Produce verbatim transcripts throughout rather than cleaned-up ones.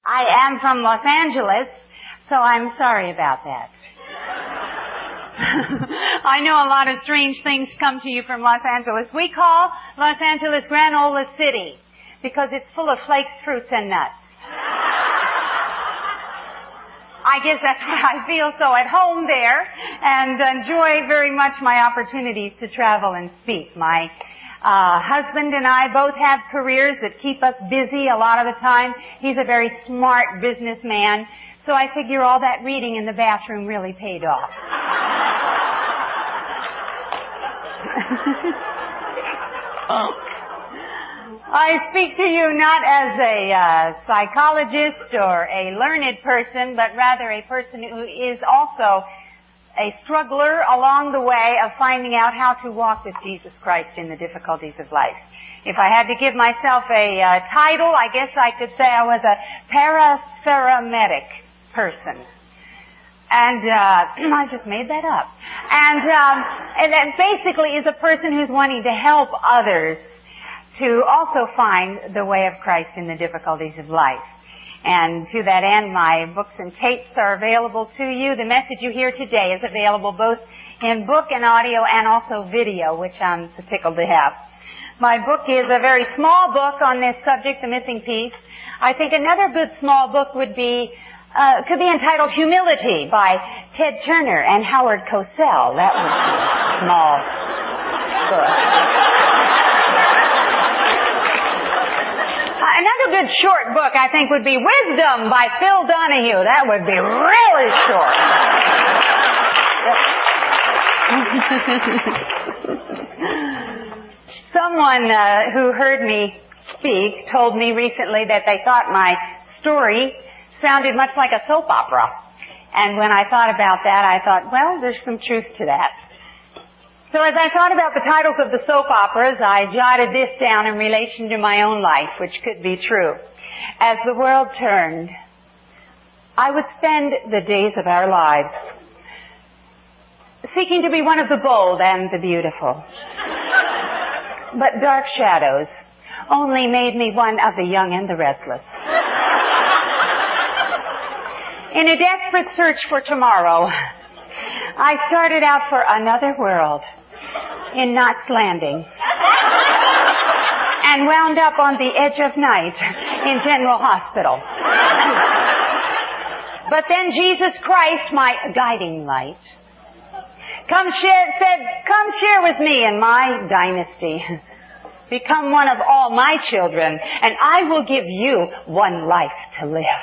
I am from Los Angeles, so I'm sorry about that. I know a lot of strange things come to you from Los Angeles. We call Los Angeles Granola City because it's full of flakes, fruits, and nuts. I guess that's why I feel so at home there and enjoy very much my opportunities to travel and speak. My uh husband and I both have careers that keep us busy a lot of the time. He's a very smart businessman, so I figure all that reading in the bathroom really paid off. I speak to you not as a uh, psychologist or a learned person, but rather a person who is also a struggler along the way of finding out how to walk with Jesus Christ in the difficulties of life. If I had to give myself a uh, title, I guess I could say I was a paratherapeutic person. And uh, I just made that up. And, um, and that basically is a person who's wanting to help others to also find the way of Christ in the difficulties of life. And to that end, my books and tapes are available to you. The message you hear today is available both in book and audio and also video, which I'm so tickled to have. My book is a very small book on this subject, The Missing Piece. I think another good small book would be, uh, could be entitled Humility by Ted Turner and Howard Cosell. That would be a small book. Another good short book, I think, would be Wisdom by Phil Donahue. That would be really short. Someone uh, who heard me speak told me recently that they thought my story sounded much like a soap opera. And when I thought about that, I thought, well, there's some truth to that. So as I thought about the titles of the soap operas, I jotted this down in relation to my own life, which could be true. As the world turned, I would spend the days of our lives seeking to be one of the bold and the beautiful. But dark shadows only made me one of the young and the restless. In a desperate search for tomorrow, I started out for another world in Knots Landing and wound up on the edge of night in General Hospital. But then Jesus Christ, my guiding light, come share, said, come share with me in my dynasty. Become one of all my children, and I will give you one life to live.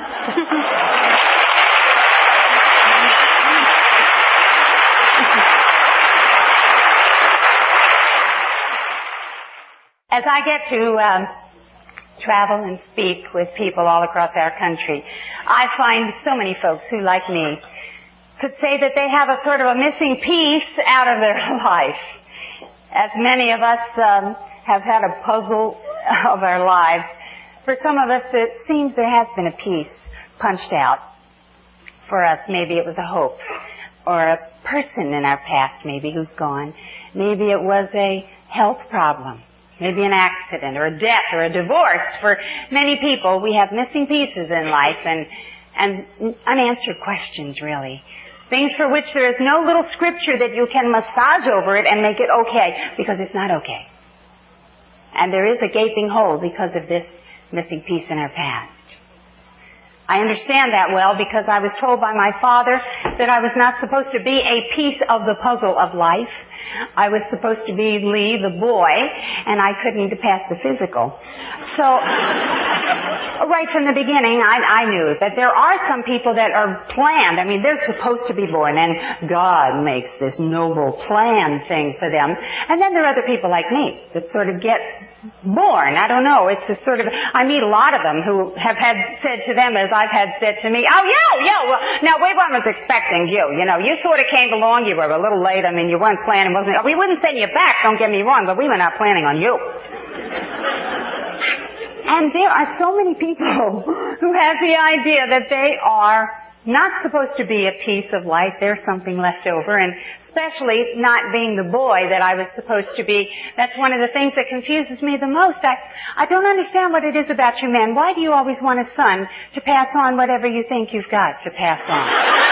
As I get to um, travel and speak with people all across our country, I find so many folks who, like me, could say that they have a sort of a missing piece out of their life. As many of us um, have had a puzzle of our lives, for some of us it seems there has been a piece punched out. For us, maybe it was a hope, or a person in our past maybe who's gone. Maybe it was a health problem. Maybe an accident or a death or a divorce. For many people, we have missing pieces in life and, and unanswered questions, really. Things for which there is no little scripture that you can massage over it and make it okay, because it's not okay. And there is a gaping hole because of this missing piece in our past. I understand that well because I was told by my father that I was not supposed to be a piece of the puzzle of life. I was supposed to be Lee, the boy, and I couldn't pass the physical. So, right from the beginning, I, I knew that there are some people that are planned. I mean, they're supposed to be born, and God makes this noble plan thing for them. And then there are other people like me that sort of get born. I don't know. It's a sort of, I meet a lot of them who have had said to them as I've had said to me, oh, yo, yo, well, now we weren't expecting you. You know, you sort of came along, you were a little late. I mean, you weren't planning, wasn't, we wouldn't send you back, don't get me wrong, but we were not planning on you. And there are so many people who have the idea that they are not supposed to be a piece of life. There's something left over, and especially not being the boy that I was supposed to be. That's one of the things that confuses me the most. I, I don't understand what it is about you men. Why do you always want a son to pass on whatever you think you've got to pass on?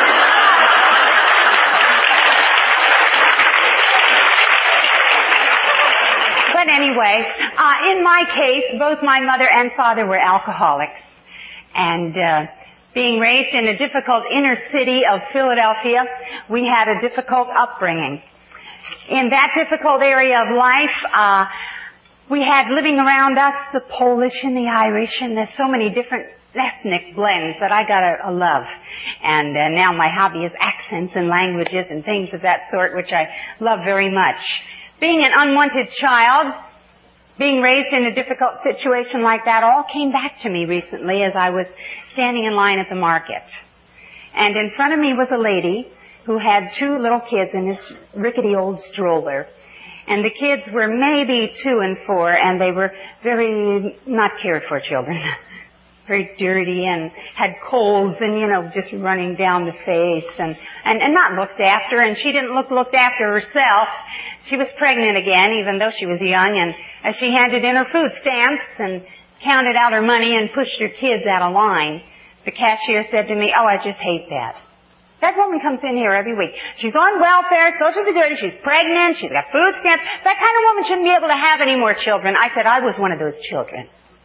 But anyway, uh, in my case, both my mother and father were alcoholics. And, uh, being raised in a difficult inner city of Philadelphia, we had a difficult upbringing. In that difficult area of life, uh, we had living around us the Polish and the Irish, and there's so many different ethnic blends that I got a, a love. And uh, now my hobby is accents and languages and things of that sort, which I love very much. Being an unwanted child, being raised in a difficult situation like that, all came back to me recently as I was standing in line at the market. And in front of me was a lady who had two little kids in this rickety old stroller. And the kids were maybe two and four, and they were very not cared for children. Very dirty and had colds and, you know, just running down the face and, and, and not looked after. And she didn't look looked after herself. She was pregnant again, even though she was young, and as she handed in her food stamps and counted out her money and pushed her kids out of line, the cashier said to me, "Oh, I just hate that. That woman comes in here every week. She's on welfare, Social Security, she's pregnant, she's got food stamps. That kind of woman shouldn't be able to have any more children." I said, I was one of those children.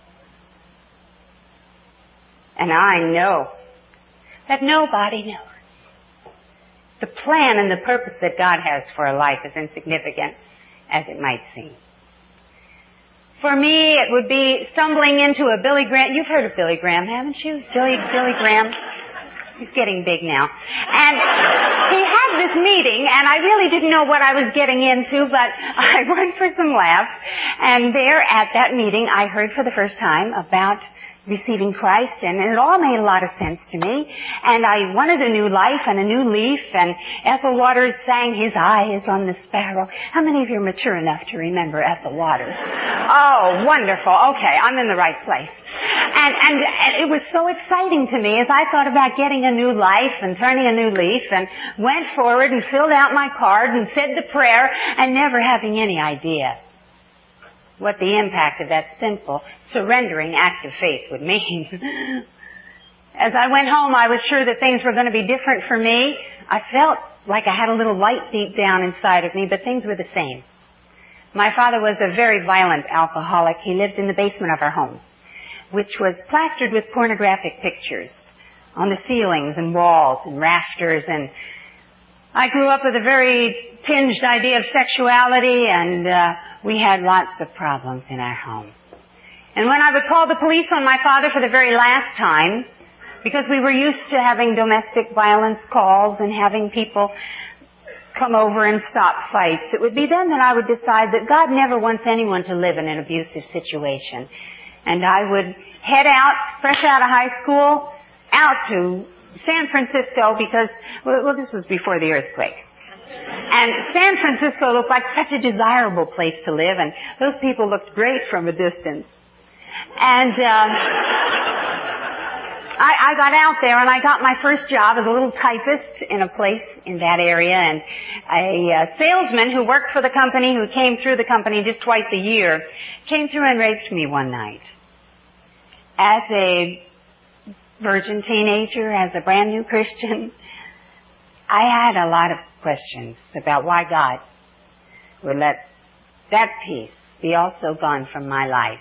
And I know that nobody knows the plan and the purpose that God has for a life, as insignificant as it might seem. For me, it would be stumbling into a Billy Graham. You've heard of Billy Graham, haven't you? Billy, Billy Graham. He's getting big now. And he had this meeting, and I really didn't know what I was getting into, but I went for some laughs. And there at that meeting, I heard for the first time about receiving Christ, and it all made a lot of sense to me. And I wanted a new life and a new leaf, and Ethel Waters sang "His Eye is on the Sparrow." How many of you are mature enough to remember Ethel Waters? Oh, wonderful. Okay, I'm in the right place. And, and, and it was so exciting to me as I thought about getting a new life and turning a new leaf, and went forward and filled out my card and said the prayer, and never having any idea what the impact of that simple, surrendering act of faith would mean. As I went home, I was sure that things were going to be different for me. I felt like I had a little light deep down inside of me, but things were the same. My father was a very violent alcoholic. He lived in the basement of our home, which was plastered with pornographic pictures on the ceilings and walls and rafters, and I grew up with a very tinged idea of sexuality, and uh, we had lots of problems in our home. And when I would call the police on my father for the very last time, because we were used to having domestic violence calls and having people come over and stop fights, it would be then that I would decide that God never wants anyone to live in an abusive situation. And I would head out, fresh out of high school, out to San Francisco, because, well, this was before the earthquake. And San Francisco looked like such a desirable place to live, and those people looked great from a distance. And uh, I, I got out there, and I got my first job as a little typist in a place in that area, and a uh, salesman who worked for the company, who came through the company just twice a year, came through and raped me one night. As a virgin teenager, as a brand new Christian, I had a lot of questions about why God would let that piece be also gone from my life.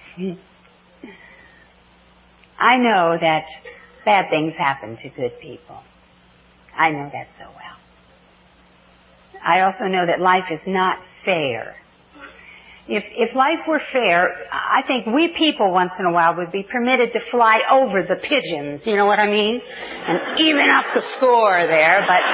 I know that bad things happen to good people. I know that so well. I also know that life is not fair. If, if life were fair, I think we people once in a while would be permitted to fly over the pigeons, you know what I mean? And even up the score there, but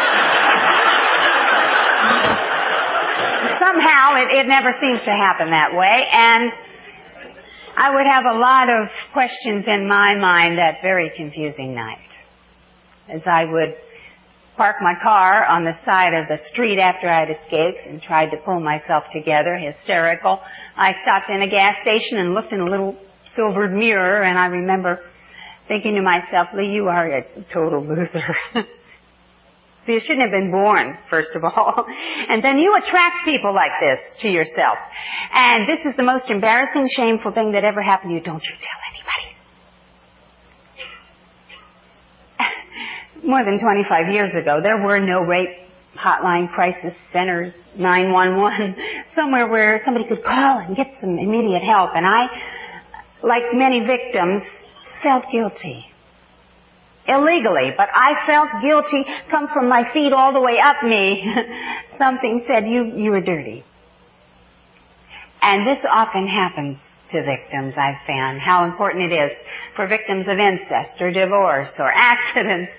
somehow it, it never seems to happen that way, and I would have a lot of questions in my mind that very confusing night as I would park my car on the side of the street after I'd escaped and tried to pull myself together, hysterical. I stopped in a gas station and looked in a little silvered mirror, and I remember thinking to myself, Lee, you are a total loser. So you shouldn't have been born, first of all. And then you attract people like this to yourself. And this is the most embarrassing, shameful thing that ever happened to you. Don't you tell anybody. More than twenty-five years ago, there were no rape hotline crisis centers, nine one one, somewhere where somebody could call and get some immediate help. And I, like many victims, felt guilty. Illegally, but I felt guilty come from my feet all the way up me. Something said, you, you were dirty. And this often happens to victims, I've found, how important it is for victims of incest or divorce or accidents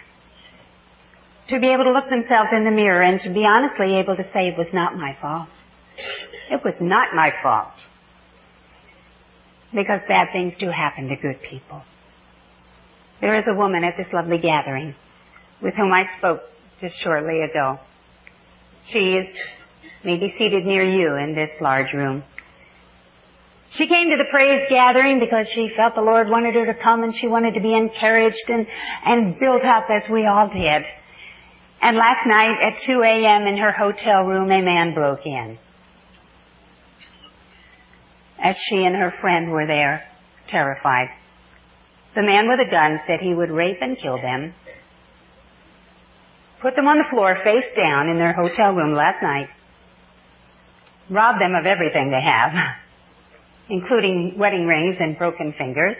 to be able to look themselves in the mirror and to be honestly able to say, it was not my fault. It was not my fault. Because bad things do happen to good people. There is a woman at this lovely gathering with whom I spoke just shortly ago. She is maybe seated near you in this large room. She came to the praise gathering because she felt the Lord wanted her to come and she wanted to be encouraged and, and built up as we all did. And last night at two a.m. in her hotel room, a man broke in. As she and her friend were there, terrified. The man with a gun said he would rape and kill them, put them on the floor face down in their hotel room last night, rob them of everything they have, including wedding rings and broken fingers.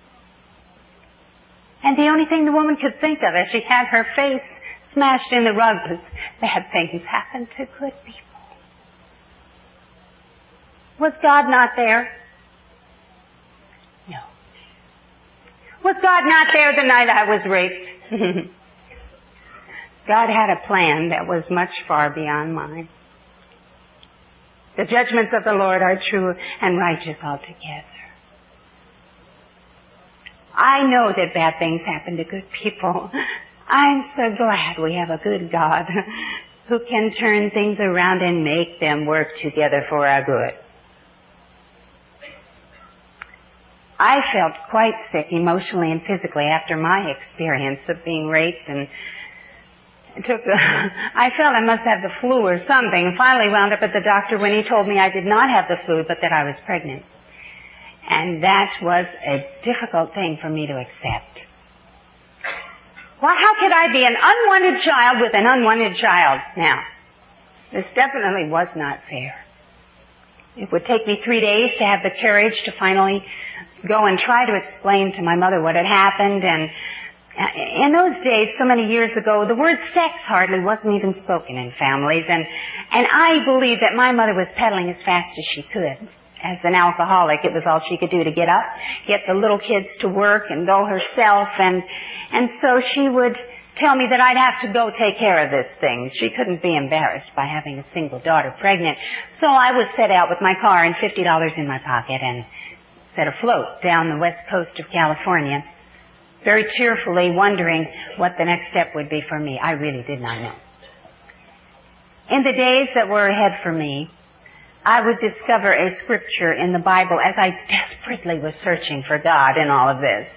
And the only thing the woman could think of as she had her face smashed in the rug was, bad things happen to good people. Was God not there? No. Was God not there the night I was raped? God had a plan that was much far beyond mine. The judgments of the Lord are true and righteous altogether. I know that bad things happen to good people. I'm so glad we have a good God who can turn things around and make them work together for our good. I felt quite sick emotionally and physically after my experience of being raped, and it took a, I felt I must have the flu or something. Finally wound up at the doctor when he told me I did not have the flu but that I was pregnant. And that was a difficult thing for me to accept. Well, how could I be an unwanted child with an unwanted child? Now, this definitely was not fair. It would take me three days to have the courage to finally go and try to explain to my mother what had happened. And in those days, so many years ago, the word sex hardly wasn't even spoken in families. And, and I believe that my mother was pedaling as fast as she could. As an alcoholic, it was all she could do to get up, get the little kids to work, and go herself. And, and so she would tell me that I'd have to go take care of this thing. She couldn't be embarrassed by having a single daughter pregnant. So I would set out with my car and fifty dollars in my pocket and set afloat down the west coast of California, very tearfully wondering what the next step would be for me. I really did not know. In the days that were ahead for me, I would discover a scripture in the Bible as I desperately was searching for God in all of this.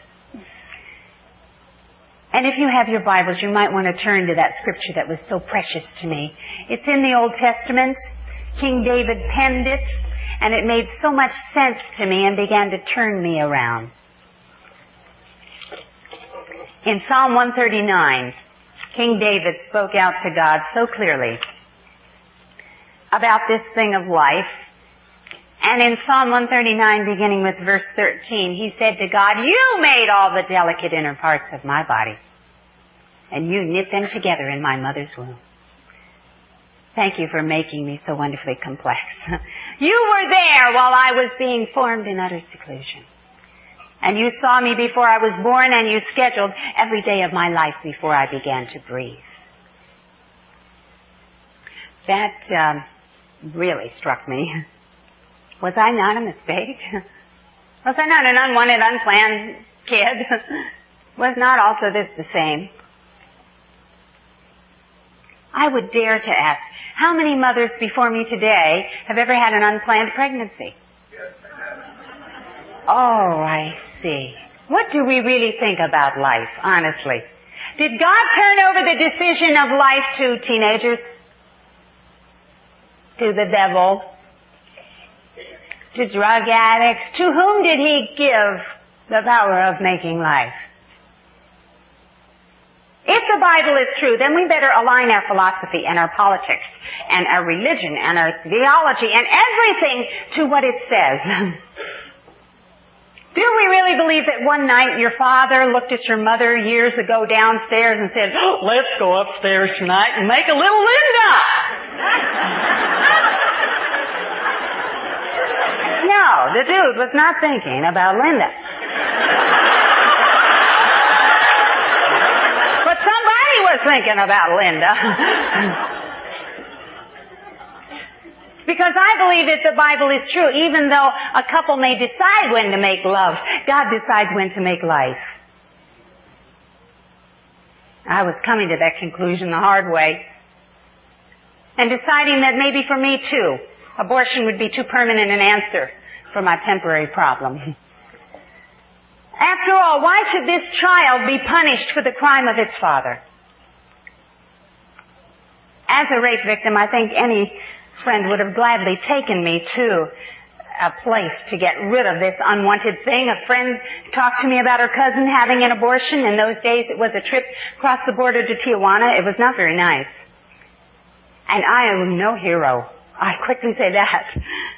And if you have your Bibles, you might want to turn to that scripture that was so precious to me. It's in the Old Testament. King David penned it, and it made so much sense to me and began to turn me around. In Psalm one thirty-nine, King David spoke out to God so clearly about this thing of life. And in Psalm one thirty-nine, beginning with verse thirteen, he said to God, "You made all the delicate inner parts of my body, and you knit them together in my mother's womb. Thank you for making me so wonderfully complex. You were there while I was being formed in utter seclusion. And you saw me before I was born, and you scheduled every day of my life before I began to breathe." That um, really struck me. Was I not a mistake? Was I not an unwanted, unplanned kid? Was not also this the same? I would dare to ask, how many mothers before me today have ever had an unplanned pregnancy? Oh, I see. What do we really think about life, honestly? Did God turn over the decision of life to teenagers? To the devil? To drug addicts? To whom did He give the power of making life? If the Bible is true, then we better align our philosophy and our politics and our religion and our theology and everything to what it says. Do we really believe that one night your father looked at your mother years ago downstairs and said, oh, let's go upstairs tonight and make a little Linda? No, the dude was not thinking about Linda. But somebody was thinking about Linda. Because I believe that the Bible is true. Even though a couple may decide when to make love, God decides when to make life. I was coming to that conclusion the hard way. And deciding that maybe for me too, abortion would be too permanent an answer for my temporary problem. After all, why should this child be punished for the crime of its father? As a rape victim, I think any friend would have gladly taken me to a place to get rid of this unwanted thing. A friend talked to me about her cousin having an abortion. In those days, it was a trip across the border to Tijuana. It was not very nice. And I am no hero. I quickly say that.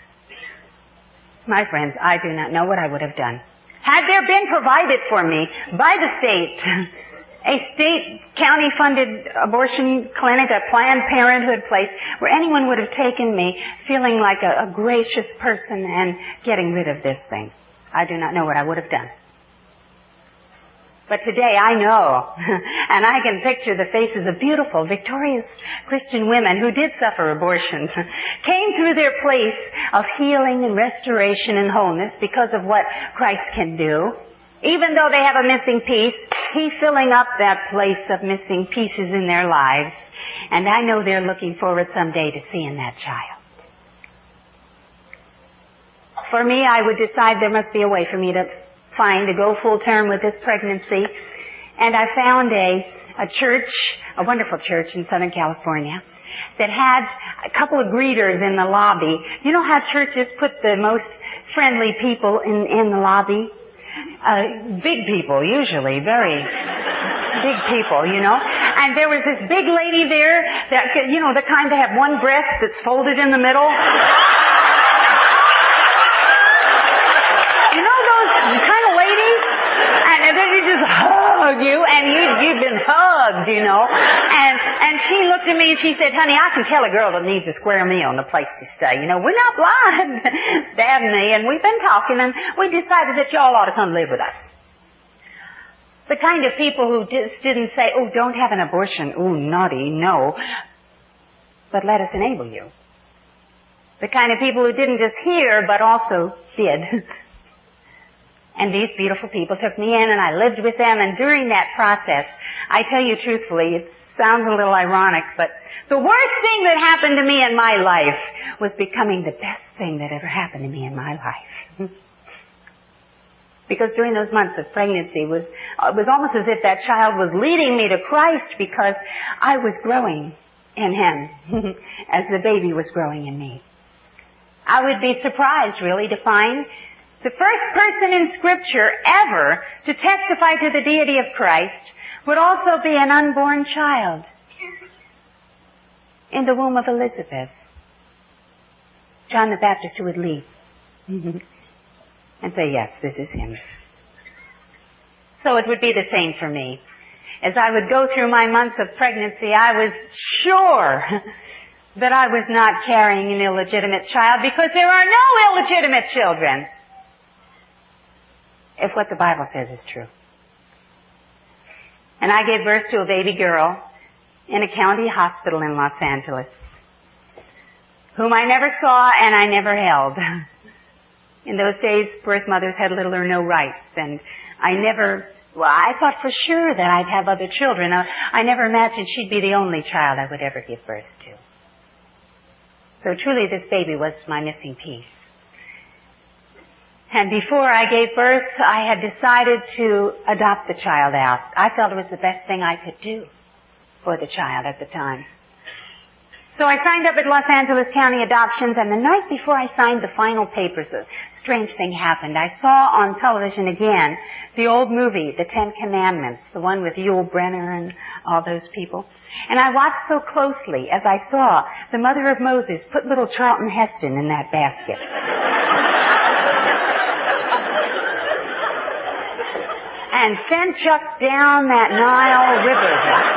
My friends, I do not know what I would have done. Had there been provided for me by the state a state county-funded abortion clinic, a Planned Parenthood place, where anyone would have taken me feeling like a, a gracious person and getting rid of this thing, I do not know what I would have done. But today I know, and I can picture the faces of beautiful, victorious Christian women who did suffer abortions, came through their place of healing and restoration and wholeness because of what Christ can do. Even though they have a missing piece, He's filling up that place of missing pieces in their lives. And I know they're looking forward someday to seeing that child. For me, I would decide there must be a way for me to find to go full term with this pregnancy. And I found a, a church, a wonderful church in Southern California, that had a couple of greeters in the lobby. You know how churches put the most friendly people in, in the lobby? Uh, big people, usually, very big people, you know. And there was this big lady there that, you know, the kind that have one breast that's folded in the middle. You know those kind of ladies? And then they just hug you, and you, you've been hugged, you know. And and she looked at me and she said, honey, I can tell a girl that needs a square meal and a place to stay. You know, we're not blind, Dad and me, and we've been talking, and we decided that y'all ought to come live with us. The kind of people who just didn't say, oh, don't have an abortion, ooh, naughty, no, but let us enable you. The kind of people who didn't just hear, but also did. And these beautiful people took me in, and I lived with them, and during that process, I tell you truthfully, it sounds a little ironic, but the worst thing that happened to me in my life was becoming the best thing that ever happened to me in my life. Because during those months of pregnancy, was it was almost as if that child was leading me to Christ, because I was growing in Him as the baby was growing in me. I would be surprised, really, to find the first person in Scripture ever to testify to the deity of Christ would also be an unborn child in the womb of Elizabeth. John the Baptist, who would leap and say, yes, this is him. So it would be the same for me. As I would go through my months of pregnancy, I was sure that I was not carrying an illegitimate child, because there are no illegitimate children, if what the Bible says is true. And I gave birth to a baby girl in a county hospital in Los Angeles, whom I never saw and I never held. In those days, birth mothers had little or no rights, and I never, well, I thought for sure that I'd have other children. I, I never imagined she'd be the only child I would ever give birth to. So truly, this baby was my missing piece. And before I gave birth, I had decided to adopt the child out. I felt it was the best thing I could do for the child at the time. So I signed up at Los Angeles County Adoptions, and the night before I signed the final papers, a strange thing happened. I saw on television again the old movie, The Ten Commandments, the one with Yul Brynner and all those people. And I watched so closely as I saw the mother of Moses put little Charlton Heston in that basket. And send Chuck down that Nile River.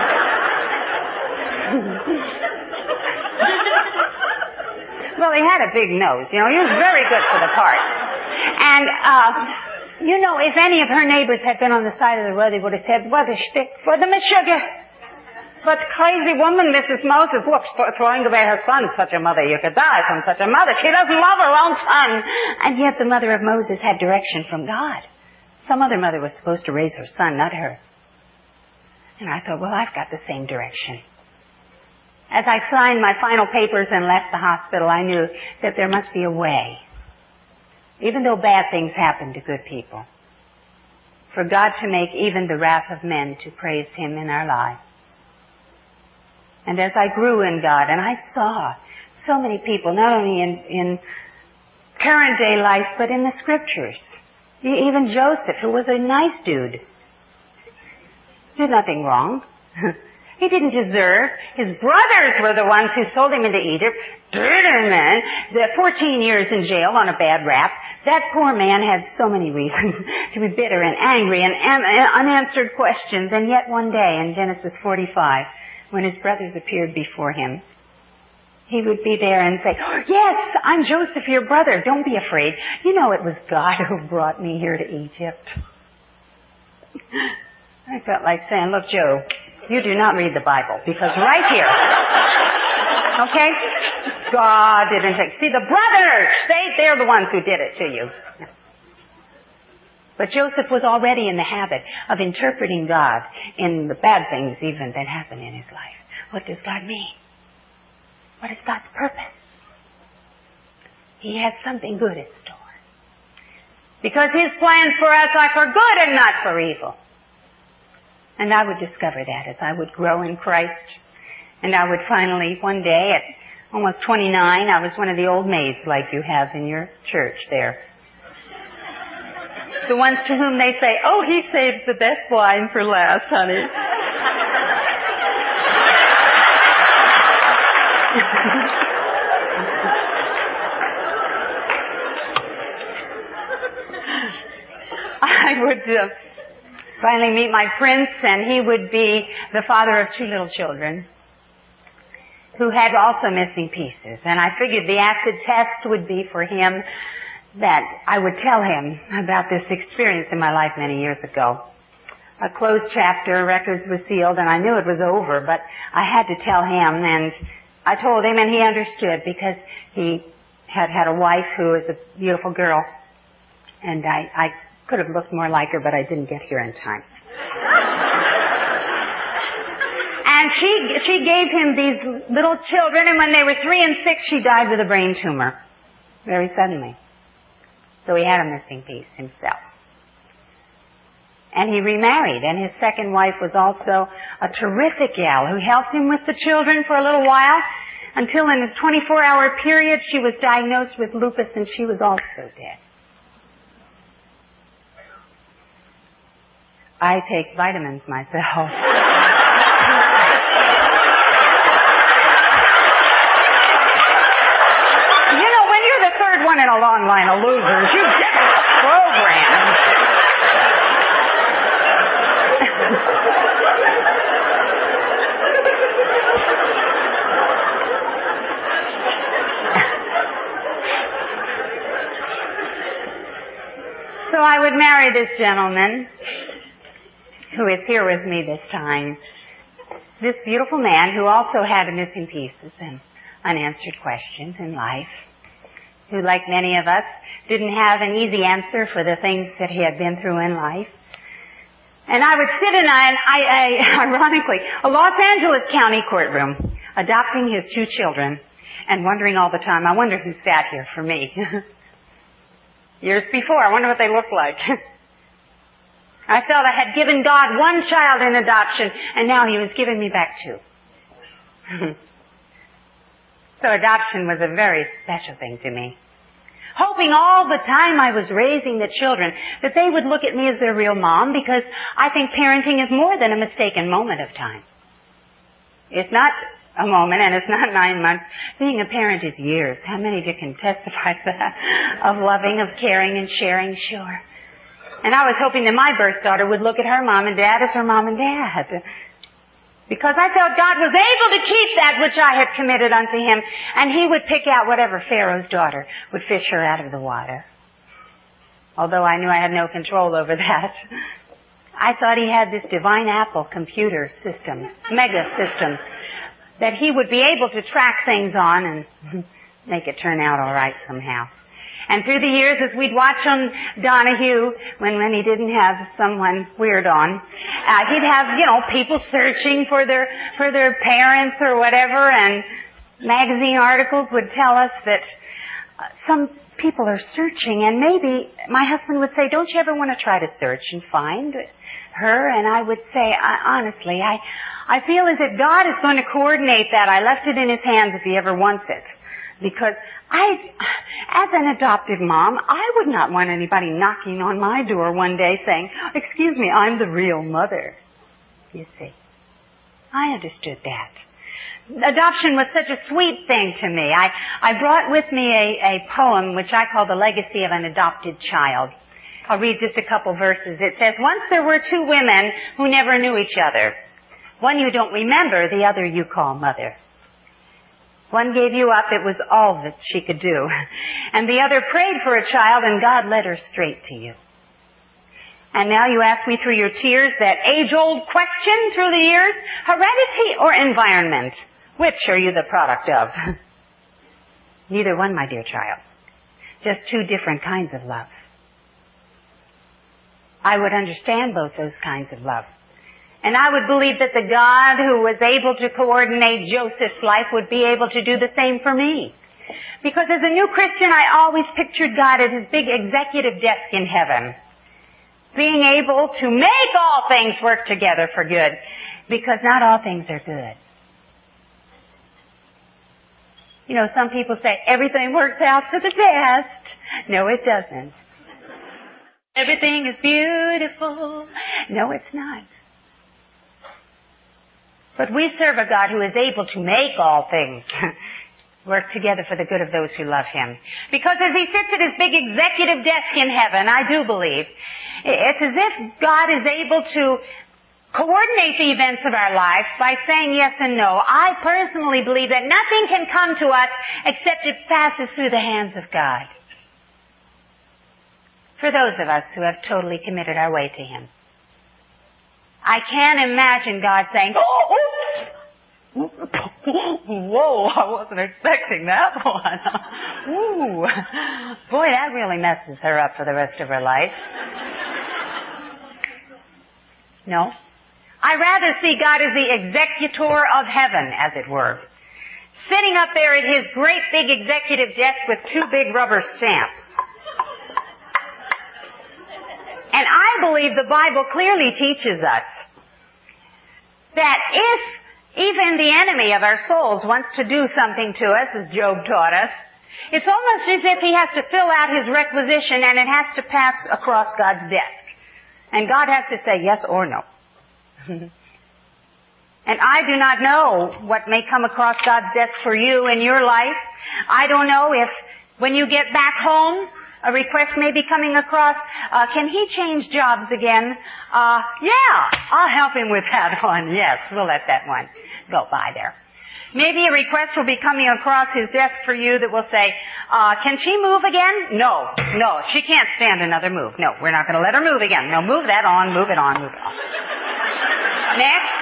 Well, he had a big nose, you know. He was very good for the part. And, uh, you know, if any of her neighbors had been on the side of the road, they would have said, what a shtick for the Meshuggah. What crazy woman, Missus Moses, looks for throwing away her son. Such a mother, you could die from such a mother. She doesn't love her own son. And yet the mother of Moses had direction from God. Some other mother was supposed to raise her son, not her. And I thought, well, I've got the same direction. As I signed my final papers and left the hospital, I knew that there must be a way, even though bad things happen to good people, for God to make even the wrath of men to praise Him in our lives. And as I grew in God, and I saw so many people, not only in, in current day life, but in the Scriptures. Even Joseph, who was a nice dude, did nothing wrong. He didn't deserve. His brothers were the ones who sold him into Egypt. Dirty men. The fourteen years in jail on a bad rap. That poor man had so many reasons to be bitter and angry and unanswered questions. And yet one day in Genesis forty-five, when his brothers appeared before him, he would be there and say, yes, I'm Joseph, your brother. Don't be afraid. You know it was God who brought me here to Egypt. I felt like saying, look, Joe, you do not read the Bible, because right here, okay, God didn't take. See, the brothers, they, they're the ones who did it to you. But Joseph was already in the habit of interpreting God in the bad things even that happen in his life. What does God mean? What is God's purpose? He has something good in store. Because His plans for us are for good and not for evil. And I would discover that as I would grow in Christ. And I would finally, one day at almost twenty-nine, I was one of the old maids like you have in your church there. The ones to whom they say, oh, he saved the best wine for last, honey. I would uh, finally meet my prince, and he would be the father of two little children who had also missing pieces. And I figured the acid test would be for him that I would tell him about this experience in my life many years ago. A closed chapter, records were sealed, and I knew it was over, but I had to tell him, and I told him, and he understood, because he had had a wife who was a beautiful girl, and I, I could have looked more like her, but I didn't get here in time. And she, she gave him these little children, and when they were three and six, she died with a brain tumor. Very suddenly. So he had a missing piece himself. And he remarried, and his second wife was also a terrific gal who helped him with the children for a little while, until in a twenty-four hour period she was diagnosed with lupus, and she was also dead. I take vitamins myself. You know, when you're the third one in a long line of losers, you get this program. So I would marry this gentleman who is here with me this time. This beautiful man who also had missing pieces and unanswered questions in life, who, like many of us, didn't have an easy answer for the things that he had been through in life. And I would sit in, a, and I, I, ironically, a Los Angeles County courtroom, adopting his two children, and wondering all the time, I wonder who sat here for me. years before. I wonder what they look like. I felt I had given God one child in adoption, and now He was giving me back two. So adoption was a very special thing to me. Hoping all the time I was raising the children that they would look at me as their real mom, because I think parenting is more than a mistaken moment of time. It's not a moment, and it's not nine months. Being a parent is years. How many of you can testify to that? Of loving, of caring and sharing, sure. And I was hoping that my birth daughter would look at her mom and dad as her mom and dad. Because I felt God was able to keep that which I had committed unto Him, and He would pick out whatever Pharaoh's daughter would fish her out of the water. Although I knew I had no control over that. I thought He had this divine Apple computer system, mega system, that He would be able to track things on and make it turn out all right somehow. And through the years, as we'd watch on Donahue, when, when he didn't have someone weird on, uh, he'd have, you know, people searching for their, for their parents or whatever, and magazine articles would tell us that uh, some people are searching, and maybe my husband would say, don't you ever want to try to search and find her? And I would say, I, honestly, I, I feel as if God is going to coordinate that. I left it in His hands if He ever wants it. Because I, as an adoptive mom, I would not want anybody knocking on my door one day saying, excuse me, I'm the real mother. You see, I understood that. Adoption was such a sweet thing to me. I, I brought with me a, a poem which I call The Legacy of an Adopted Child. I'll read just a couple verses. It says, once there were two women who never knew each other. One you don't remember, the other you call mother. One gave you up, it was all that she could do. And the other prayed for a child, and God led her straight to you. And now you ask me through your tears that age-old question through the years, heredity or environment? Which are you the product of? Neither one, my dear child. Just two different kinds of love. I would understand both those kinds of love. And I would believe that the God who was able to coordinate Joseph's life would be able to do the same for me. Because as a new Christian, I always pictured God at His big executive desk in heaven, being able to make all things work together for good, because not all things are good. You know, some people say everything works out for the best. No, it doesn't. Everything is beautiful. No, it's not. But we serve a God who is able to make all things work together for the good of those who love Him. Because as He sits at His big executive desk in heaven, I do believe, it's as if God is able to coordinate the events of our lives by saying yes and no. I personally believe that nothing can come to us except it passes through the hands of God. For those of us who have totally committed our way to Him. I can't imagine God saying, oh, whoa, I wasn't expecting that one. Ooh, boy, that really messes her up for the rest of her life. No. I rather see God as the executor of heaven, as it were. Sitting up there at His great big executive desk with two big rubber stamps. And I believe the Bible clearly teaches us that if even the enemy of our souls wants to do something to us, as Job taught us, it's almost as if he has to fill out his requisition and it has to pass across God's desk. And God has to say yes or no. And I do not know what may come across God's desk for you in your life. I don't know if when you get back home, a request may be coming across, uh, can he change jobs again? Uh, yeah, I'll help him with that one. Yes, we'll let that one go by there. Maybe a request will be coming across his desk for you that will say, uh, can she move again? No, no, she can't stand another move. No, we're not going to let her move again. No, move that on, move it on, move it on. Next.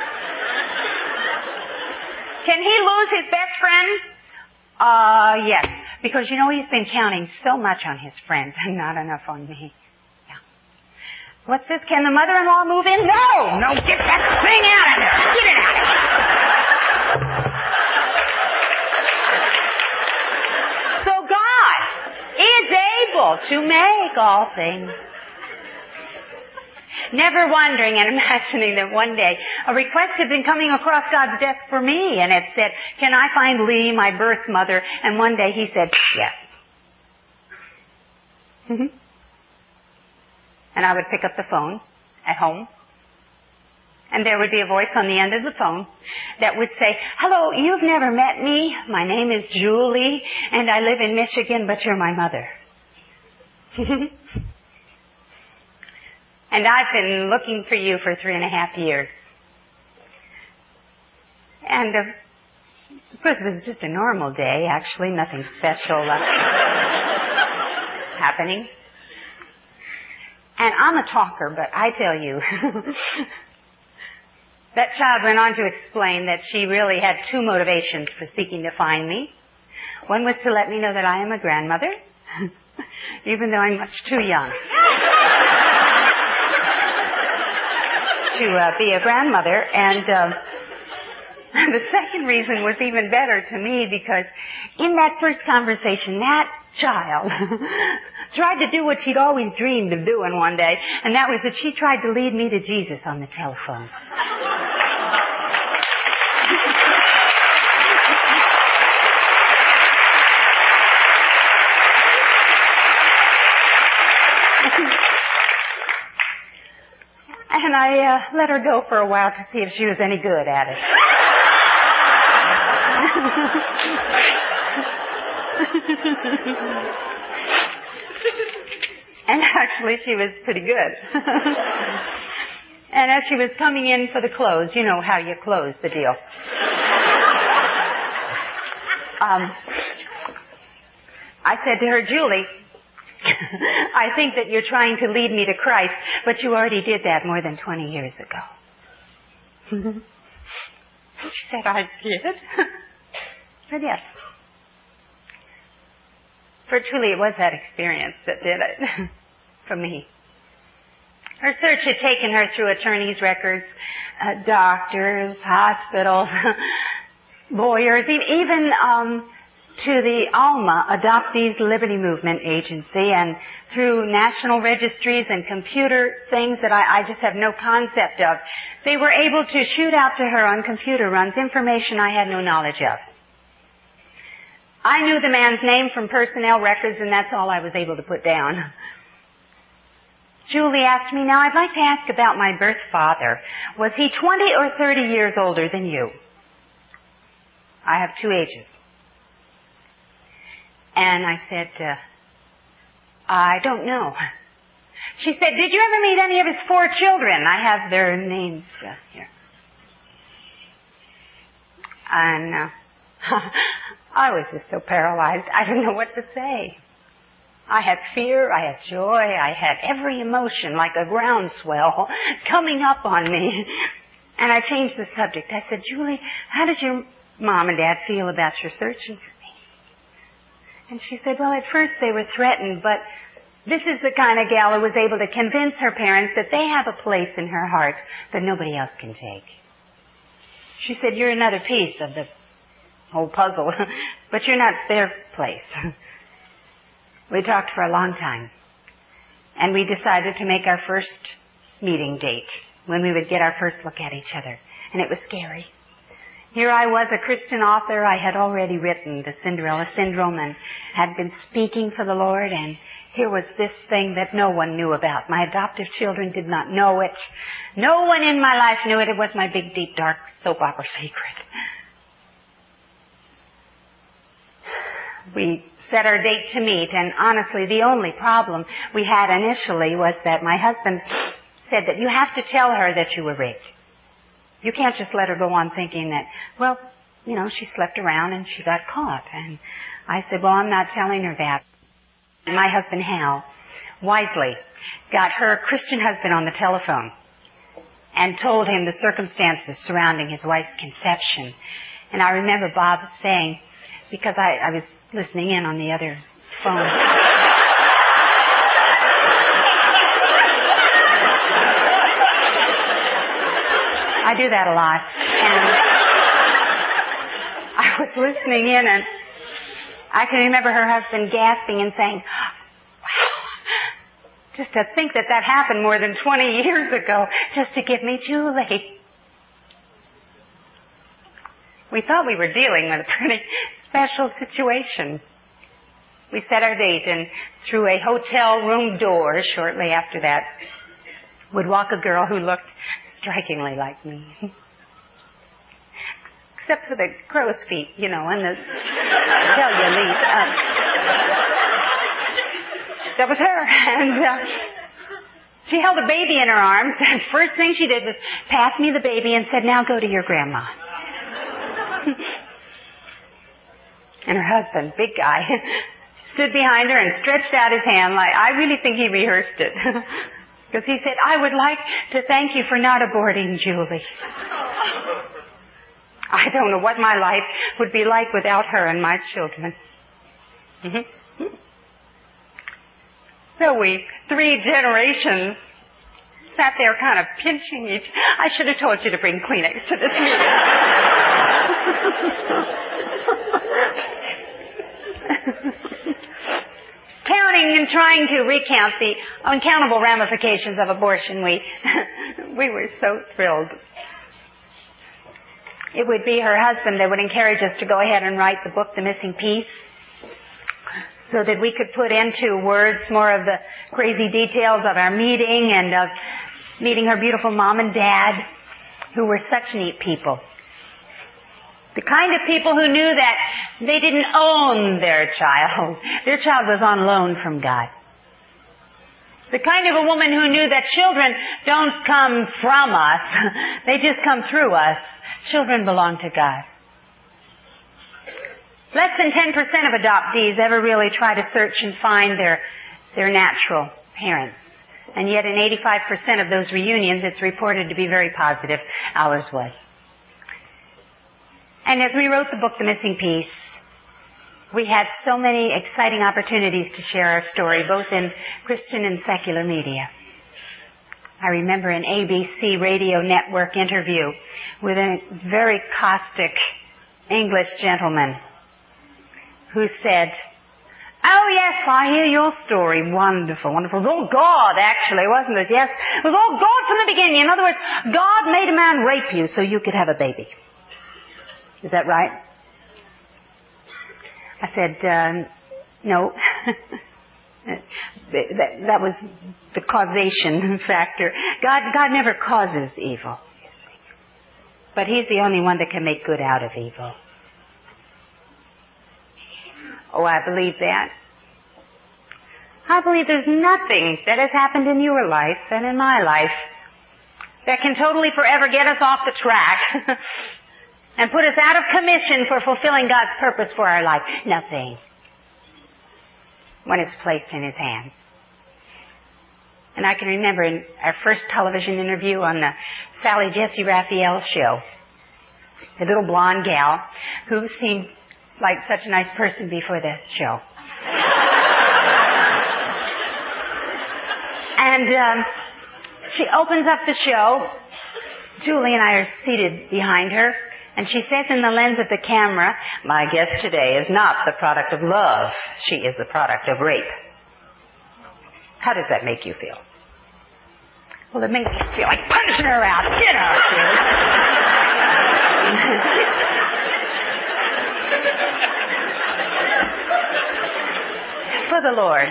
Can he lose his best friend? Uh, yes. Because, you know, he's been counting so much on his friends and not enough on me. Yeah. What's this? Can the mother-in-law move in? No! No, get that thing out of there! Get it out of there! So God is able to make all things. Never wondering and imagining that one day a request had been coming across God's desk for me, and it said, can I find Lee, my birth mother? And one day he said, yes. Mm-hmm. And I would pick up the phone at home, and there would be a voice on the end of the phone that would say, hello, you've never met me. My name is Julie, and I live in Michigan, but you're my mother. And I've been looking for you for three and a half years. And uh, of course, it was just a normal day, actually, nothing special uh, happening. And I'm a talker, but I tell you, that child went on to explain that she really had two motivations for seeking to find me. One was to let me know that I am a grandmother, even though I'm much too young to uh, be a grandmother. And uh, the second reason was even better to me, because in that first conversation, that child tried to do what she'd always dreamed of doing one day, and that was that she tried to lead me to Jesus on the telephone. And I uh, let her go for a while to see if she was any good at it. And actually, she was pretty good. And as she was coming in for the close, you know how you close the deal. Um, I said to her, Julie, I think that you're trying to lead me to Christ, but you already did that more than twenty years ago. She said, I did? I said, yes. For truly, it was that experience that did it for me. Her search had taken her through attorneys' records, uh, doctors, hospitals, lawyers, even um, to the ALMA, Adoptees Liberty Movement Agency, and through national registries and computer things that I, I just have no concept of. They were able to shoot out to her on computer runs information I had no knowledge of. I knew the man's name from personnel records, and that's all I was able to put down. Julie asked me, now I'd like to ask about my birth father. Was he twenty or thirty years older than you? I have two ages. And I said, uh, I don't know. She said, did you ever meet any of his four children? I have their names uh, here. And uh, I was just so paralyzed. I didn't know what to say. I had fear, I had joy, I had every emotion like a groundswell coming up on me. And I changed the subject. I said, Julie, how did your mom and dad feel about your searching for me? And she said, well, at first they were threatened, but this is the kind of gal who was able to convince her parents that they have a place in her heart that nobody else can take. She said, you're another piece of the whole puzzle, but you're not their place. We talked for a long time, and we decided to make our first meeting date when we would get our first look at each other, and it was scary. Here I was, a Christian author. I had already written The Cinderella Syndrome and had been speaking for the Lord, and here was this thing that no one knew about. My adoptive children did not know it. No one in my life knew it. It was my big, deep, dark soap opera secret. We set our date to meet, and honestly, the only problem we had initially was that my husband said that you have to tell her that you were raped. You can't just let her go on thinking that, well, you know, she slept around and she got caught. And I said, well, I'm not telling her that. And my husband, Hal, wisely got her Christian husband on the telephone and told him the circumstances surrounding his wife's conception. And I remember Bob saying, because I, I was listening in on the other phone. I do that a lot. And I was listening in, and I can remember her husband gasping and saying, wow, Just to think that that happened more than twenty years ago, just to give me Julie. We thought we were dealing with a pretty special situation. We set our date, and through a hotel room door shortly after that would walk a girl who looked strikingly like me. Except for the crow's feet, you know, and the cellulite. Uh, that was her. And uh, she held a baby in her arms, and first thing she did was pass me the baby and said, "Now go to your grandma." And her husband, big guy, stood behind her and stretched out his hand like, I really think he rehearsed it. Because he said, "I would like to thank you for not aborting Julie." I don't know what my life would be like without her and my children. Mm-hmm. So we, three generations, sat there kind of pinching each. I should have told you to bring Kleenex to this meeting. Counting and trying to recount the uncountable ramifications of abortion, we we were so thrilled. It would be her husband that would encourage us to go ahead and write the book, The Missing Piece, so that we could put into words more of the crazy details of our meeting and of meeting her beautiful mom and dad, who were such neat people. The kind of people who knew that they didn't own their child. Their child was on loan from God. The kind of a woman who knew that children don't come from us. They just come through us. Children belong to God. Less than ten percent of adoptees ever really try to search and find their, their natural parents. And yet in eighty-five percent of those reunions, it's reported to be very positive. Ours was. And as we wrote the book, The Missing Piece, we had so many exciting opportunities to share our story, both in Christian and secular media. I remember an A B C radio network interview with a very caustic English gentleman who said, "Oh yes, I hear your story. Wonderful, wonderful. It was all God, actually, wasn't it? Yes, it was all God from the beginning. In other words, God made a man rape you so you could have a baby. Is that right?" I said, um, no. that, that was the causation factor. God, God never causes evil. But He's the only one that can make good out of evil. Oh, I believe that. I believe there's nothing that has happened in your life and in my life that can totally forever get us off the track and put us out of commission for fulfilling God's purpose for our life. Nothing. When it's placed in His hands. And I can remember in our first television interview on the Sally Jesse Raphael show, the little blonde gal who seemed like such a nice person before the show. And um, she opens up the show. Julie and I are seated behind her. And she says in the lens of the camera, "My guest today is not the product of love. She is the product of rape." How does that make you feel? Well, it makes me feel like punching her out. Get out, dude. For the Lord.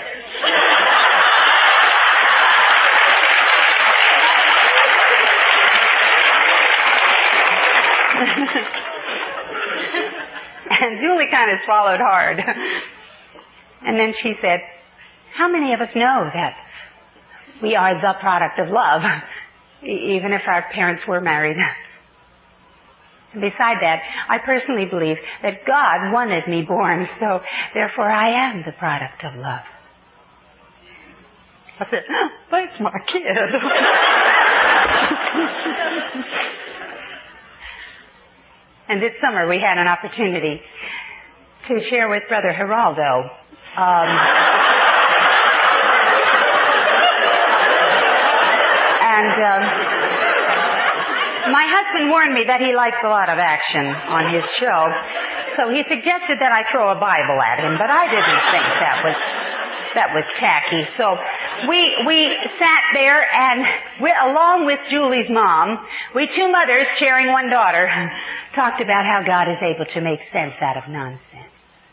And Julie kind of swallowed hard. And then she said, "How many of us know that we are the product of love, even if our parents were married?" And beside that, I personally believe that God wanted me born, so therefore I am the product of love. I said, "Thanks, my kid." And this summer we had an opportunity to share with Brother Geraldo. Um, and um, my husband warned me that he likes a lot of action on his show, so he suggested that I throw a Bible at him, but I didn't think that was That was tacky. So we we sat there and we, along with Julie's mom, we two mothers sharing one daughter, talked about how God is able to make sense out of nonsense.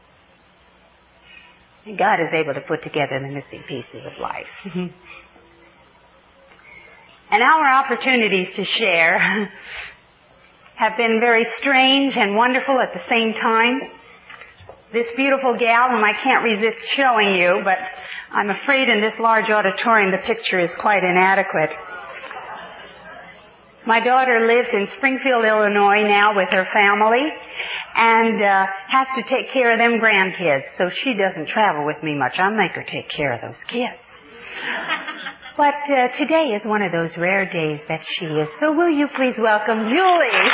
And God is able to put together the missing pieces of life. And our opportunities to share have been very strange and wonderful at the same time. This beautiful gal, whom I can't resist showing you, but I'm afraid in this large auditorium the picture is quite inadequate. My daughter lives in Springfield, Illinois now with her family and uh, has to take care of them grandkids, so she doesn't travel with me much. I make her take care of those kids. But uh, today is one of those rare days that she is. So will you please welcome Julie?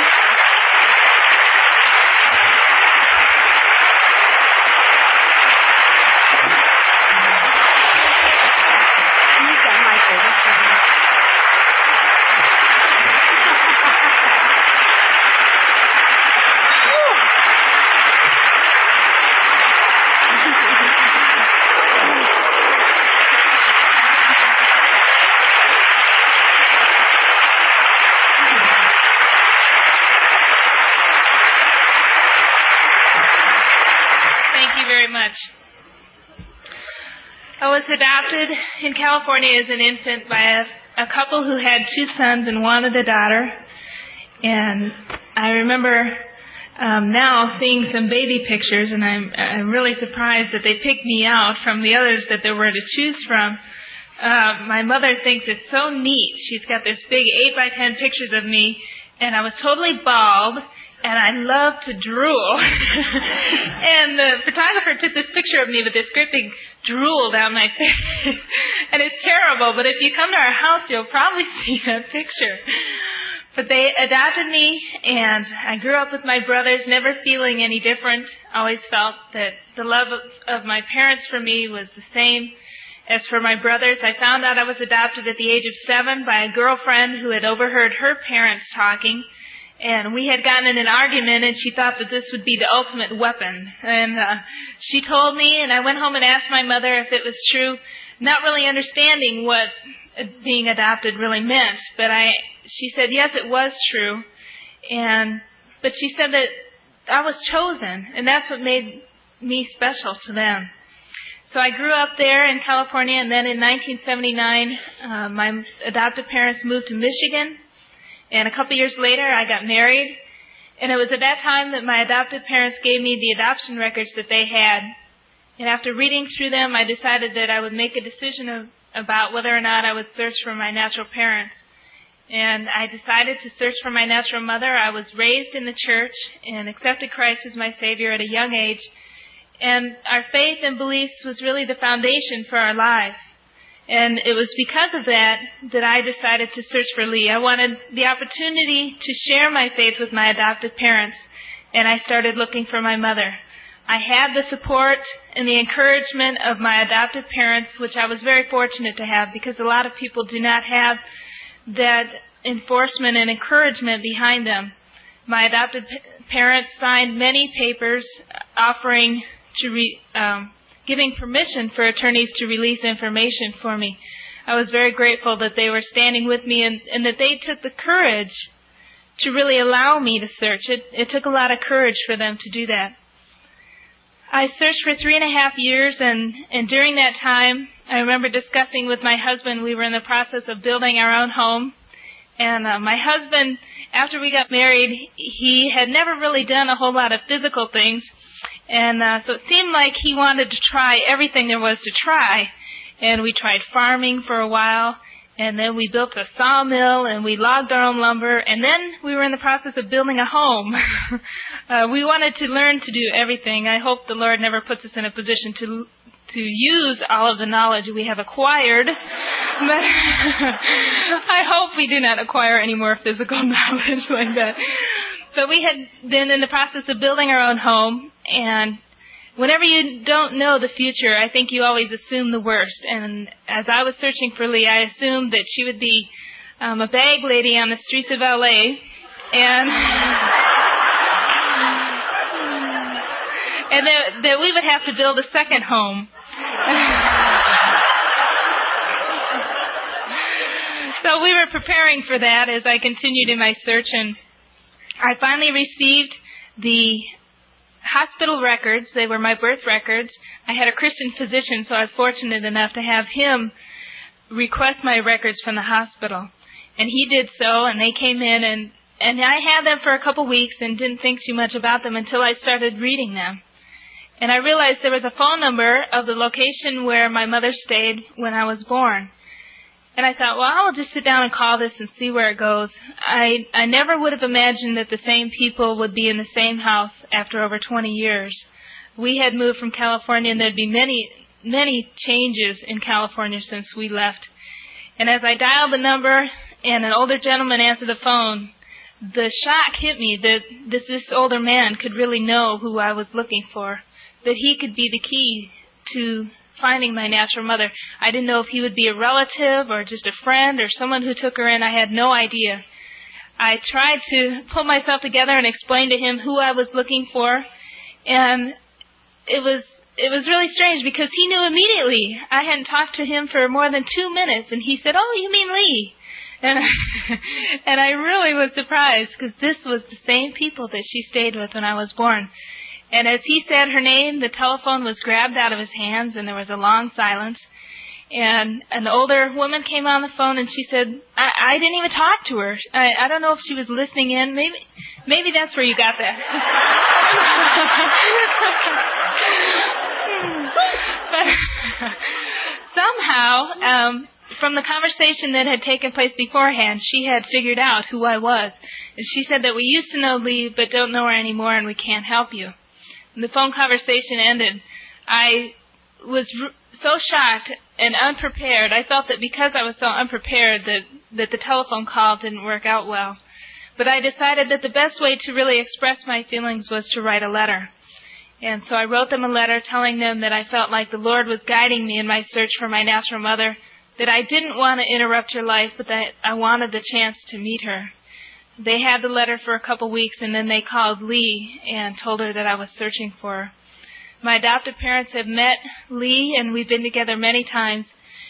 I was adopted in California as an infant by a, a couple who had two sons and wanted a daughter. And I remember um, now seeing some baby pictures, and I'm, I'm really surprised that they picked me out from the others that there were to choose from. Uh, my mother thinks it's so neat. She's got this big eight by ten pictures of me, and I was totally bald. And I love to drool. And the photographer took this picture of me with this great big drool down my face. And it's terrible, but if you come to our house, you'll probably see that picture. But they adopted me, and I grew up with my brothers, never feeling any different. Always felt that the love of, of my parents for me was the same as for my brothers. I found out I was adopted at the age of seven by a girlfriend who had overheard her parents talking. And we had gotten in an argument, and she thought that this would be the ultimate weapon. And uh, she told me, and I went home and asked my mother if it was true, not really understanding what being adopted really meant. But I, she said, yes, it was true. And but she said that I was chosen, and that's what made me special to them. So I grew up there in California, and then in nineteen seventy-nine, uh, my adoptive parents moved to Michigan. And a couple years later, I got married. And it was at that time that my adoptive parents gave me the adoption records that they had. And after reading through them, I decided that I would make a decision of, about whether or not I would search for my natural parents. And I decided to search for my natural mother. I was raised in the church and accepted Christ as my Savior at a young age. And our faith and beliefs was really the foundation for our lives. And it was because of that that I decided to search for Lee. I wanted the opportunity to share my faith with my adoptive parents, and I started looking for my mother. I had the support and the encouragement of my adoptive parents, which I was very fortunate to have, because a lot of people do not have that enforcement and encouragement behind them. My adoptive parents signed many papers offering to re, um, giving permission for attorneys to release information for me. I was very grateful that they were standing with me and, and that they took the courage to really allow me to search. It, it took a lot of courage for them to do that. I searched for three and a half years, and, and during that time, I remember discussing with my husband. We were in the process of building our own home. And uh, my husband, after we got married, he had never really done a whole lot of physical things. And uh, so it seemed like he wanted to try everything there was to try. And we tried farming for a while, and then we built a sawmill, and we logged our own lumber, and then we were in the process of building a home. uh, we wanted to learn to do everything. I hope the Lord never puts us in a position to to use all of the knowledge we have acquired, but I hope we do not acquire any more physical knowledge like that. But we had been in the process of building our own home, and whenever you don't know the future, I think you always assume the worst. And as I was searching for Lee, I assumed that she would be um, a bag lady on the streets of L A, and and that, that we would have to build a second home. So we were preparing for that as I continued in my search, and I finally received the hospital records. They were my birth records. I had a Christian physician, so I was fortunate enough to have him request my records from the hospital. And he did so, and they came in, and, and I had them for a couple weeks and didn't think too much about them until I started reading them. And I realized there was a phone number of the location where my mother stayed when I was born. And I thought, well, I'll just sit down and call this and see where it goes. I, I never would have imagined that the same people would be in the same house after over twenty years. We had moved from California, and there'd be many, many changes in California since we left. And as I dialed the number and an older gentleman answered the phone, the shock hit me that this, this older man could really know who I was looking for, that he could be the key to finding my natural mother. I didn't know if he would be a relative or just a friend or someone who took her in. I had no idea. I tried to pull myself together and explain to him who I was looking for, and it was it was really strange because he knew immediately. I hadn't talked to him for more than two minutes, and he said, "Oh, you mean Lee?" And and I really was surprised because this was the same people that she stayed with when I was born. And as he said her name, the telephone was grabbed out of his hands, and there was a long silence. And an older woman came on the phone, and she said, I, I didn't even talk to her. I, I don't know if she was listening in. Maybe maybe that's where you got that. But somehow, um, from the conversation that had taken place beforehand, she had figured out who I was. And she said that we used to know Lee, but don't know her anymore, and we can't help you. When the phone conversation ended, I was r- so shocked and unprepared. I felt that because I was so unprepared that, that the telephone call didn't work out well. But I decided that the best way to really express my feelings was to write a letter. And so I wrote them a letter telling them that I felt like the Lord was guiding me in my search for my natural mother, that I didn't want to interrupt her life, but that I wanted the chance to meet her. They had the letter for a couple weeks, and then they called Lee and told her that I was searching for her. My adoptive parents have met Lee, and we've been together many times.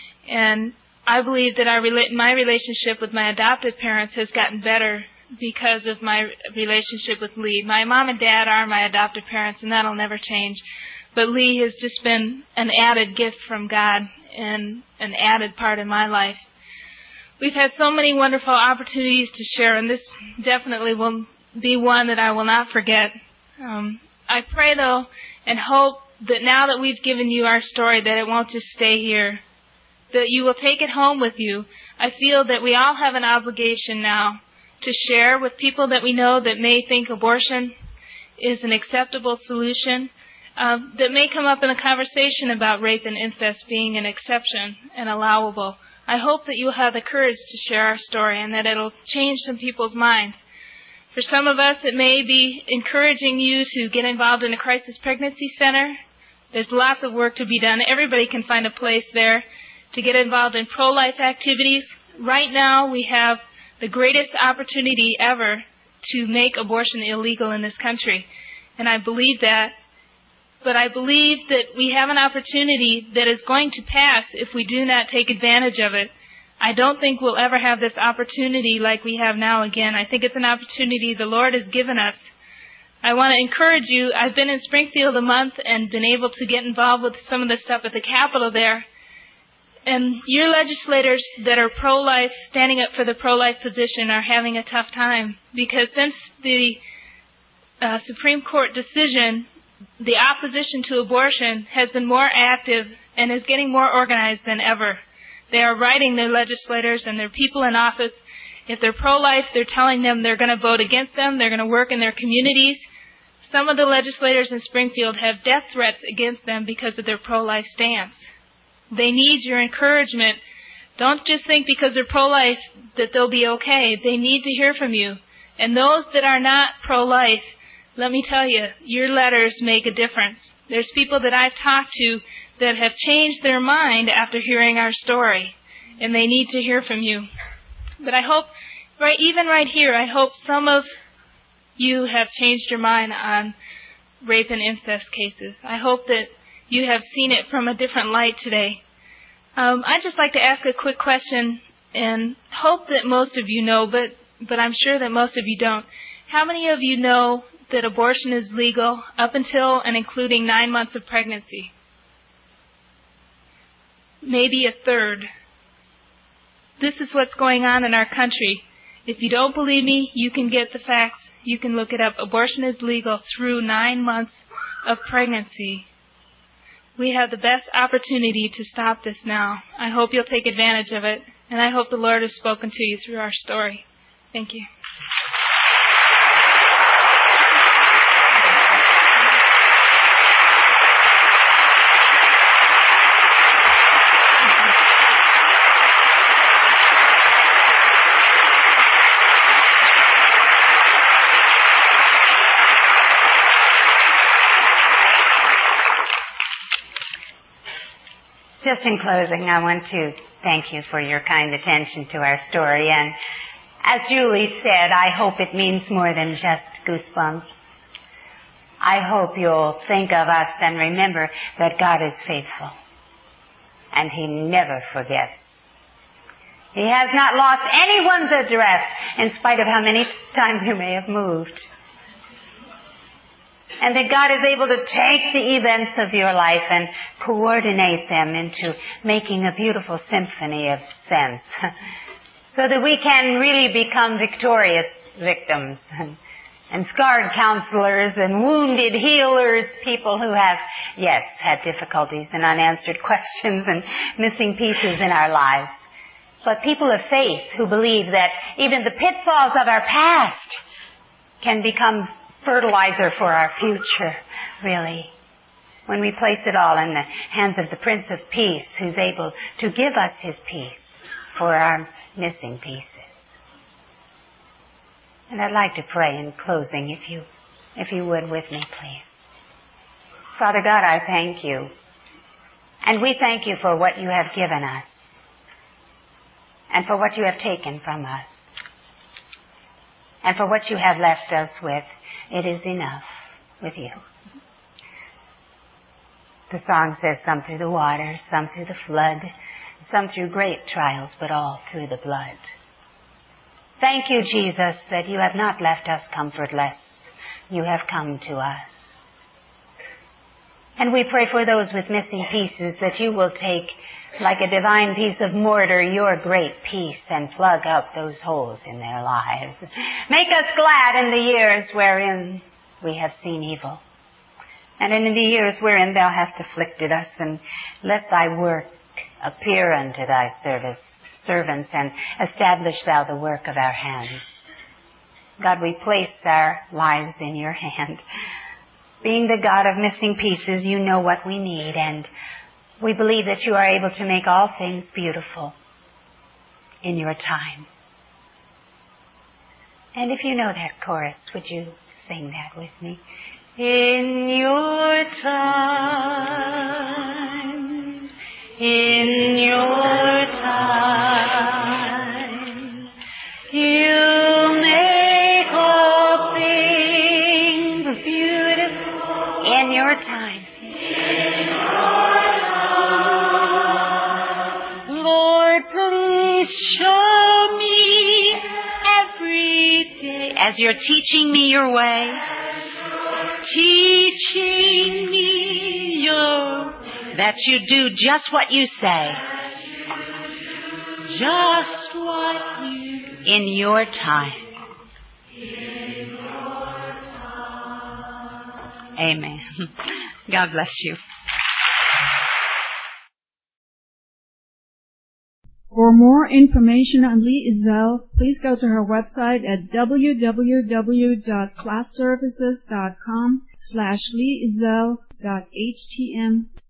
And I believe that our my relationship with my adoptive parents has gotten better because of my relationship with Lee. My mom and dad are my adoptive parents, and that'll never change. But Lee has just been an added gift from God and an added part in my life. We've had so many wonderful opportunities to share, and this definitely will be one that I will not forget. Um, I pray, though, and hope that now that we've given you our story, that it won't just stay here, that you will take it home with you. I feel that we all have an obligation now to share with people that we know that may think abortion is an acceptable solution, uh, that may come up in a conversation about rape and incest being an exception and allowable. I hope that you'll have the courage to share our story and that it'll change some people's minds. For some of us, it may be encouraging you to get involved in a crisis pregnancy center. There's lots of work to be done. Everybody can find a place there to get involved in pro-life activities. Right now, we have the greatest opportunity ever to make abortion illegal in this country. And I believe that. But I believe that we have an opportunity that is going to pass if we do not take advantage of it. I don't think we'll ever have this opportunity like we have now again. I think it's an opportunity the Lord has given us. I want to encourage you. I've been in Springfield a month and been able to get involved with some of the stuff at the Capitol there. And your legislators that are pro-life, standing up for the pro-life position, are having a tough time because since the uh, Supreme Court decision, the opposition to abortion has been more active and is getting more organized than ever. They are writing their legislators and their people in office. If they're pro-life, they're telling them they're going to vote against them. They're going to work in their communities. Some of the legislators in Springfield have death threats against them because of their pro-life stance. They need your encouragement. Don't just think because they're pro-life that they'll be okay. They need to hear from you. And those that are not pro-life, let me tell you, your letters make a difference. There's people that I've talked to that have changed their mind after hearing our story, and they need to hear from you. But I hope, right, even right here, I hope some of you have changed your mind on rape and incest cases. I hope that you have seen it from a different light today. Um, I'd just like to ask a quick question. and hope that most of you know, but, but I'm sure that most of you don't. How many of you know that abortion is legal up until and including nine months of pregnancy? Maybe a third. This is what's going on in our country. If you don't believe me, you can get the facts. You can look it up. Abortion is legal through nine months of pregnancy. We have the best opportunity to stop this now. I hope you'll take advantage of it, and I hope the Lord has spoken to you through our story. Thank you. Just in closing, I want to thank you for your kind attention to our story. And as Julie said, I hope it means more than just goosebumps. I hope you'll think of us and remember that God is faithful. And He never forgets. He has not lost anyone's address in spite of how many times you may have moved. And that God is able to take the events of your life and coordinate them into making a beautiful symphony of sense so that we can really become victorious victims and, and scarred counselors and wounded healers, people who have, yes, had difficulties and unanswered questions and missing pieces in our lives. But people of faith who believe that even the pitfalls of our past can become fertilizer for our future, really, when we place it all in the hands of the Prince of Peace, who's able to give us His peace for our missing pieces. And I'd like to pray in closing, if you, if you would with me, please. Father God, I thank you. And we thank you for what you have given us and for what you have taken from us and for what you have left us with. It is enough with you. The song says some through the water, some through the flood, some through great trials, but all through the blood. Thank you, Jesus, that you have not left us comfortless. You have come to us. And we pray for those with missing pieces that you will take, like a divine piece of mortar, your great peace and plug up those holes in their lives. Make us glad in the years wherein we have seen evil, and in the years wherein thou hast afflicted us, and let thy work appear unto thy service, servants, and establish thou the work of our hands. God, we place our lives in your hand. Being the God of missing pieces, you know what we need, and we believe that you are able to make all things beautiful in your time. And if you know that chorus, would you sing that with me? In your time, in your time, you make all things beautiful. In your time. Show me every day as you're teaching me your way, teaching me your, that you do just what you say, just what you, in your time. Amen. God bless you. For more information on Lee Ezell, please go to her website at w w w dot class services dot com slash lee ezell dot h t m